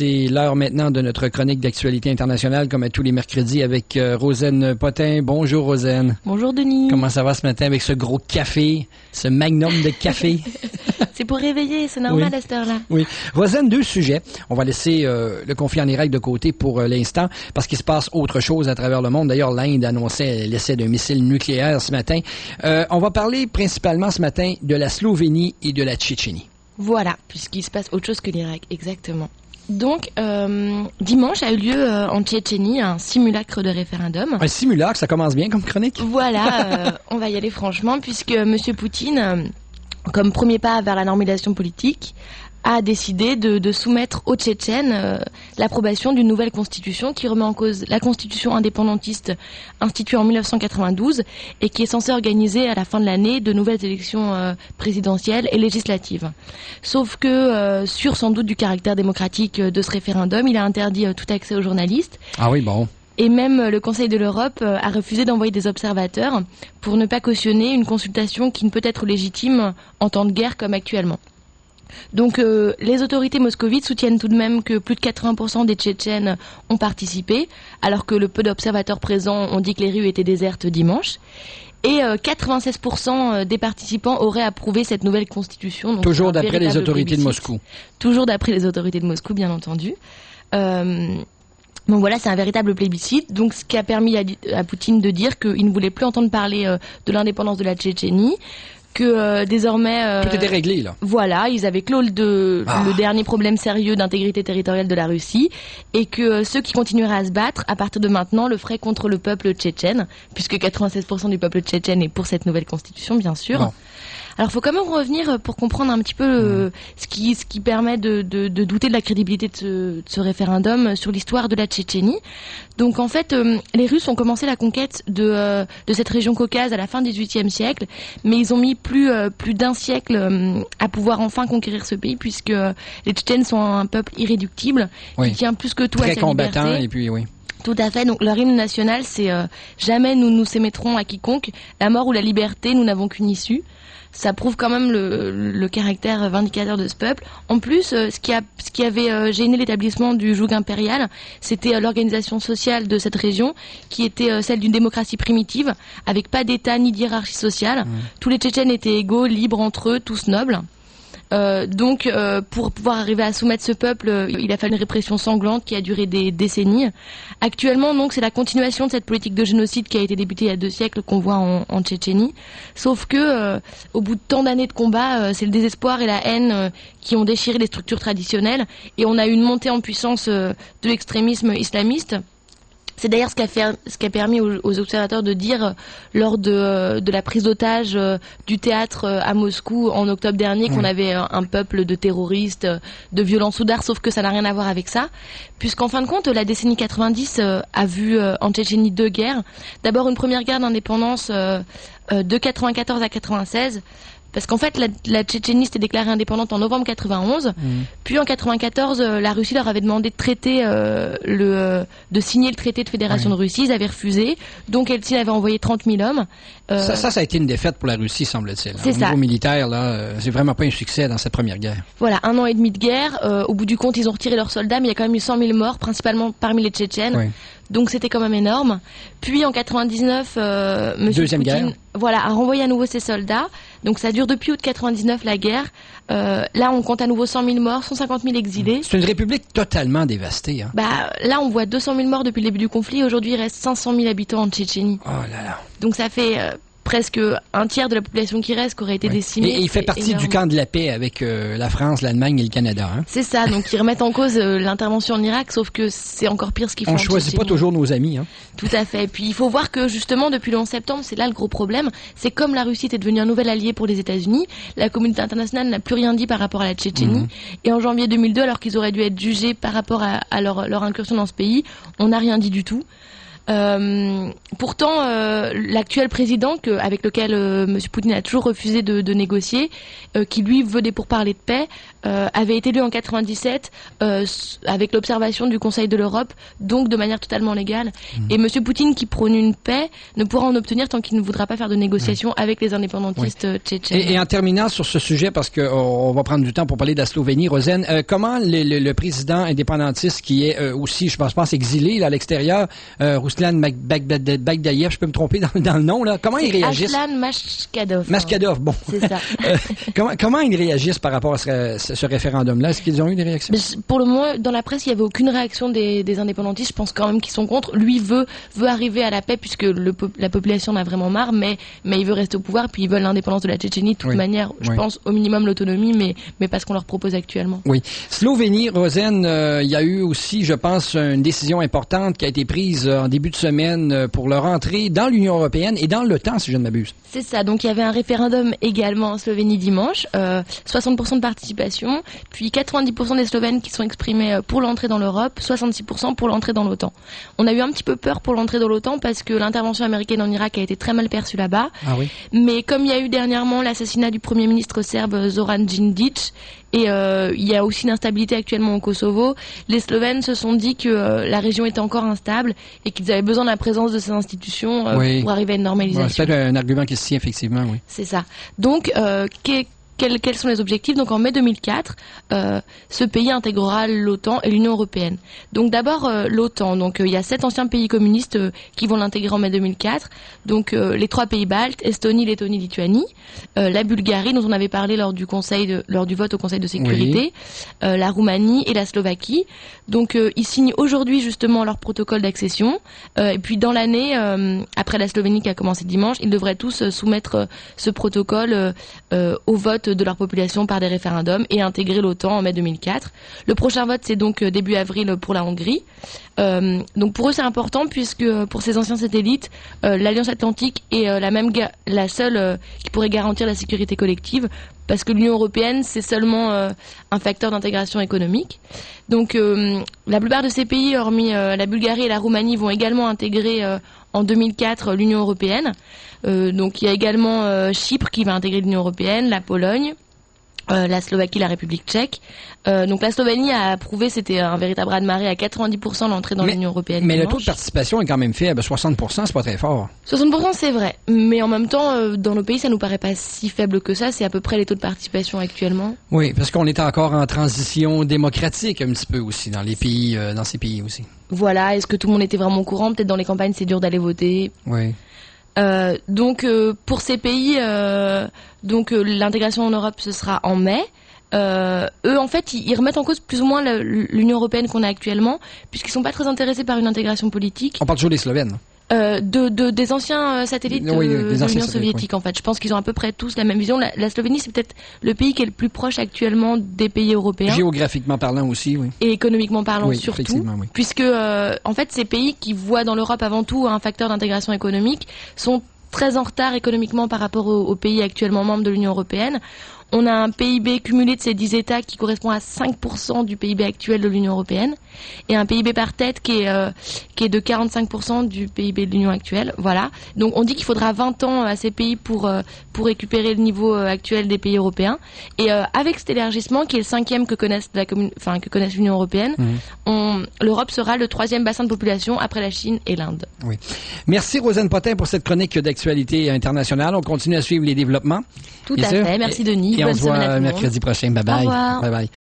C'est l'heure maintenant de notre chronique d'actualité internationale, comme à tous les mercredis, avec Rosen Potin. Bonjour, Rosen. Bonjour, Denis. Comment ça va ce matin avec ce gros café, ce magnum de café? C'est pour réveiller, c'est normal à cette heure-là. Oui. Rosen, deux sujets. On va laisser le conflit en Irak de côté pour l'instant, parce qu'il se passe autre chose à travers le monde. D'ailleurs, l'Inde annonçait l'essai d'un missile nucléaire ce matin. On va parler principalement ce matin de la Slovénie et de la Tchétchénie. Voilà, puisqu'il se passe autre chose que l'Irak, exactement. Donc, dimanche a eu lieu en Tchétchénie un simulacre de référendum. Un simulacre, ça commence bien comme chronique. Voilà, on va y aller franchement, puisque M. Poutine, comme premier pas vers la normalisation politique, a décidé de soumettre aux Tchétchènes l'approbation d'une nouvelle constitution qui remet en cause la constitution indépendantiste instituée en 1992 et qui est censée organiser à la fin de l'année de nouvelles élections présidentielles et législatives. Sauf que, sûr sans doute du caractère démocratique de ce référendum, il a interdit tout accès aux journalistes. Ah oui, bon. Et même le Conseil de l'Europe a refusé d'envoyer des observateurs pour ne pas cautionner une consultation qui ne peut être légitime en temps de guerre comme actuellement. Donc les autorités moscovites soutiennent tout de même que plus de 80% des Tchétchènes ont participé, alors que le peu d'observateurs présents ont dit que les rues étaient désertes dimanche. Et 96% des participants auraient approuvé cette nouvelle constitution. Donc toujours d'après les autorités de Moscou. Toujours d'après les autorités de Moscou, bien entendu. Donc voilà, c'est un véritable plébiscite. Donc ce qui a permis à Poutine de dire qu'il ne voulait plus entendre parler de l'indépendance de la Tchétchénie, que désormais... tout était réglé, là. Voilà, ils avaient clos le dernier problème sérieux d'intégrité territoriale de la Russie, et que ceux qui continueraient à se battre, à partir de maintenant, le feraient contre le peuple tchétchène, puisque 96% du peuple tchétchène est pour cette nouvelle constitution, bien sûr. Bon. Alors, il faut quand même revenir pour comprendre un petit peu ce qui permet de douter de la crédibilité de ce référendum sur l'histoire de la Tchétchénie. Donc, en fait, les Russes ont commencé la conquête de cette région caucase à la fin du XVIIIe siècle, mais ils ont mis plus d'un siècle à pouvoir enfin conquérir ce pays, puisque les Tchétchènes sont un peuple irréductible, qui tient plus que tout à sa liberté. Très combattant, et puis oui. Tout à fait. Donc leur hymne national, c'est jamais nous nous soumettrons à quiconque. La mort ou la liberté, nous n'avons qu'une issue. Ça prouve quand même le caractère vindicateur de ce peuple. En plus, ce qui avait gêné l'établissement du joug impérial, c'était l'organisation sociale de cette région, qui était celle d'une démocratie primitive, avec pas d'État ni de hiérarchie sociale. Tous les Tchétchènes étaient égaux, libres entre eux, tous nobles. Donc, pour pouvoir arriver à soumettre ce peuple, il a fallu une répression sanglante qui a duré des décennies. Actuellement, donc, c'est la continuation de cette politique de génocide qui a été débutée il y a 2 siècles qu'on voit en Tchétchénie. Sauf que, au bout de tant d'années de combat, c'est le désespoir et la haine qui ont déchiré les structures traditionnelles, et on a eu une montée en puissance de l'extrémisme islamiste. C'est d'ailleurs ce qui a permis aux observateurs de dire lors de la prise d'otage du théâtre à Moscou en octobre dernier qu'on avait un peuple de terroristes, de violents soudards, sauf que ça n'a rien à voir avec ça, puisqu'en fin de compte la décennie 90 a vu en Tchétchénie 2 guerres. D'abord une première guerre d'indépendance de 94 à 96. Parce qu'en fait, la Tchétchénie s'était déclarée indépendante en novembre 91. Puis en 94, la Russie leur avait demandé de traiter de signer le traité de fédération de Russie. Ils avaient refusé. Donc Eltsine avait envoyé 30 000 hommes. Ça a été une défaite pour la Russie, semble-t-il. C'est ça. Au niveau militaire, là, c'est vraiment pas un succès dans cette première guerre. Voilà, 1 an et demi de guerre. Au bout du compte, ils ont retiré leurs soldats, mais il y a quand même eu 100 000 morts, principalement parmi les Tchétchènes. Donc c'était quand même énorme. Puis en 99, Deuxième Poutine, guerre. Voilà, a renvoyé à nouveau ses soldats. Donc ça dure depuis août 99 la guerre. Là, on compte à nouveau 100 000 morts, 150 000 exilés. C'est une république totalement dévastée. Hein. Là, on voit 200 000 morts depuis le début du conflit. Aujourd'hui, il reste 500 000 habitants en Tchétchénie. Oh là là. Donc ça fait presque un tiers de la population qui reste qui aurait été décimée. Et il fait partie du camp de la paix avec la France, l'Allemagne et le Canada. Hein? C'est ça, donc ils remettent en cause l'intervention en Irak, sauf que c'est encore pire ce qu'ils font. On choisit pas toujours nos amis. Hein? Tout à fait. Puis il faut voir que justement depuis le 11 septembre, c'est là le gros problème, c'est comme la Russie était devenue un nouvel allié pour les États-Unis, la communauté internationale n'a plus rien dit par rapport à la Tchétchénie. Et en janvier 2002, alors qu'ils auraient dû être jugés par rapport à leur incursion dans ce pays, on n'a rien dit du tout. Pourtant, l'actuel président avec lequel M. Poutine a toujours refusé de négocier, qui lui veut des pourparlers de paix, avait été élu en 97 avec l'observation du Conseil de l'Europe, donc de manière totalement légale. Et Monsieur Poutine, qui prône une paix, ne pourra en obtenir tant qu'il ne voudra pas faire de négociations avec les indépendantistes tchétchènes. Et en terminant sur ce sujet, parce que on va prendre du temps pour parler de la Slovénie, Rosen, comment le président indépendantiste qui est aussi, je pense, exilé là, à l'extérieur, Ruslan Bagdayev, je peux me tromper dans le nom, là, comment ils réagissent? Aslan Mashkadov. Mashkadov, bon. C'est ça. Comment ils réagissent par rapport à ce référendum-là? Est-ce qu'ils ont eu des réactions? Pour le moment, dans la presse, il n'y avait aucune réaction des indépendantistes. Je pense quand même qu'ils sont contre. Lui veut arriver à la paix puisque la population en a vraiment marre, mais il veut rester au pouvoir, puis ils veulent l'indépendance de la Tchétchénie de toute manière. Je pense au minimum l'autonomie, mais pas ce qu'on leur propose actuellement. Oui. Slovénie, Rosen, il y a eu aussi, je pense, une décision importante qui a été prise en début de semaine pour leur entrée dans l'Union européenne et dans l'OTAN, si je ne m'abuse. C'est ça. Donc il y avait un référendum également en Slovénie dimanche, 60% de participation, puis 90% des Slovènes qui sont exprimés pour l'entrée dans l'Europe, 66% pour l'entrée dans l'OTAN. On a eu un petit peu peur pour l'entrée dans l'OTAN parce que l'intervention américaine en Irak a été très mal perçue là-bas. Ah oui. Mais comme il y a eu dernièrement l'assassinat du Premier ministre serbe Zoran Djindjic et il y a aussi l'instabilité actuellement au Kosovo, les Slovènes se sont dit que la région était encore instable et qu'ils avaient besoin de la présence de ces institutions pour arriver à une normalisation. C'est peut-être un argument qui se tient effectivement, oui. C'est ça. Donc, quels sont les objectifs? Donc en mai 2004, ce pays intégrera l'OTAN et l'Union européenne. Donc d'abord l'OTAN. Donc il y a 7 anciens pays communistes qui vont l'intégrer en mai 2004. Donc les 3 pays baltes, Estonie, Lettonie, Lituanie, la Bulgarie dont on avait parlé lors du vote au Conseil de sécurité, la Roumanie et la Slovaquie. Donc ils signent aujourd'hui justement leur protocole d'accession. Et puis dans l'année, après la Slovénie qui a commencé dimanche, ils devraient tous soumettre ce protocole au vote de leur population par des référendums et intégrer l'OTAN en mai 2004. Le prochain vote, c'est donc début avril pour la Hongrie. Donc pour eux, c'est important puisque pour ces anciens satellites, l'Alliance Atlantique est la seule qui pourrait garantir la sécurité collective parce que l'Union européenne, c'est seulement un facteur d'intégration économique. Donc la plupart de ces pays, hormis la Bulgarie et la Roumanie, vont également intégrer en 2004 l'Union européenne. Donc il y a également Chypre qui va intégrer l'Union européenne, la Pologne, la Slovaquie, la République tchèque. Donc la Slovénie a approuvé, c'était un véritable raz-de-marée à 90% l'entrée dans l'Union européenne. Mais le taux de participation est quand même faible, 60%, c'est pas très fort. 60% c'est vrai, mais en même temps, dans nos pays, ça nous paraît pas si faible que ça, c'est à peu près les taux de participation actuellement. Oui, parce qu'on est encore en transition démocratique un petit peu aussi dans ces pays aussi. Voilà, est-ce que tout le monde était vraiment au courant? Peut-être dans les campagnes, c'est dur d'aller voter. Oui. Donc pour ces pays, l'intégration en Europe ce sera en mai. Eux en fait ils remettent en cause plus ou moins l'Union européenne qu'on a actuellement puisqu'ils sont pas très intéressés par une intégration politique. On parle toujours des Slovènes. Des anciens satellites de l'Union soviétique, en fait. Je pense qu'ils ont à peu près tous la même vision. La Slovénie, c'est peut-être le pays qui est le plus proche actuellement des pays européens. Géographiquement parlant aussi, oui. Et économiquement parlant surtout. Oui. Puisque, en fait, ces pays qui voient dans l'Europe avant tout un facteur d'intégration économique sont très en retard économiquement par rapport aux pays actuellement membres de l'Union européenne. On a un PIB cumulé de ces 10 États qui correspond à 5% du PIB actuel de l'Union européenne et un PIB par tête qui est de 45% du PIB de l'Union actuelle. Voilà. Donc on dit qu'il faudra 20 ans à ces pays pour récupérer le niveau actuel des pays européens. Et avec cet élargissement qui est le 5e que connaisse l'Union européenne, l'Europe sera le 3e bassin de population après la Chine et l'Inde. Oui. Merci Rosen Potin pour cette chronique d'actualité internationale. On continue à suivre les développements. Tout à fait. Merci Denis. Et on se voit mercredi prochain. Bye bye. Au revoir. Bye bye.